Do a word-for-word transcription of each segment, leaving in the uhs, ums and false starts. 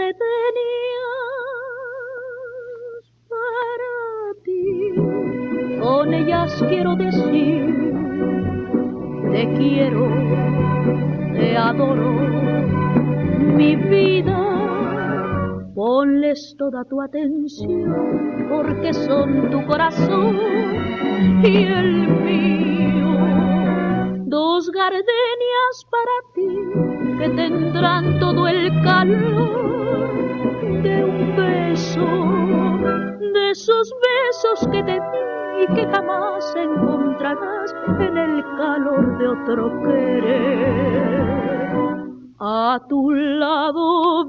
gardenias para ti. Con ellas quiero decir, te quiero, te adoro, mi vida. Ponles toda tu atención, porque son tu corazón y el mío. Dos gardenias para ti, que tendrán todo el calor de un beso, de esos besos que te di y que jamás encontrarás en el calor de otro querer. A tu lado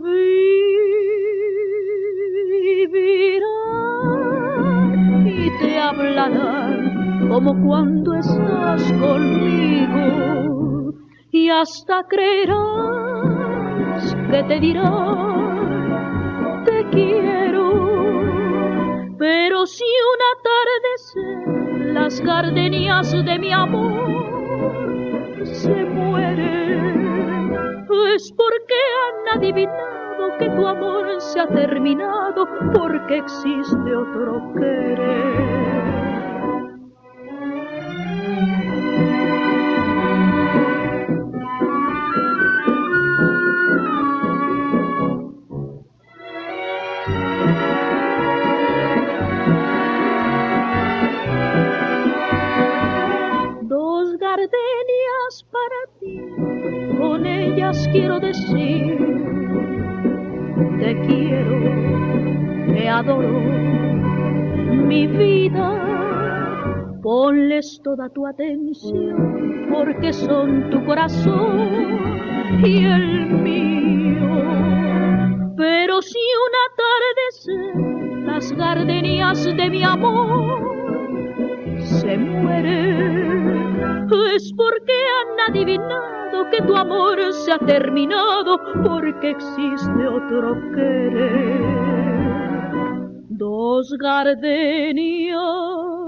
vivirán y te hablarán como cuando estás conmigo, y hasta creerás que te dirán te quiero. Pero si un atardecer las gardenias de mi amor se mueren, es porque han adivinado que tu amor se ha terminado, porque existe otro querer. Dos gardenias para ti, con ellas quiero decir, te quiero, te adoro, mi vida. Ponles toda tu atención, porque son tu corazón y el mío. Pero si un atardecer las gardenias de mi amor se mueren, es porque han adivinado que tu amor se ha terminado, porque existe otro querer. Dos gardenias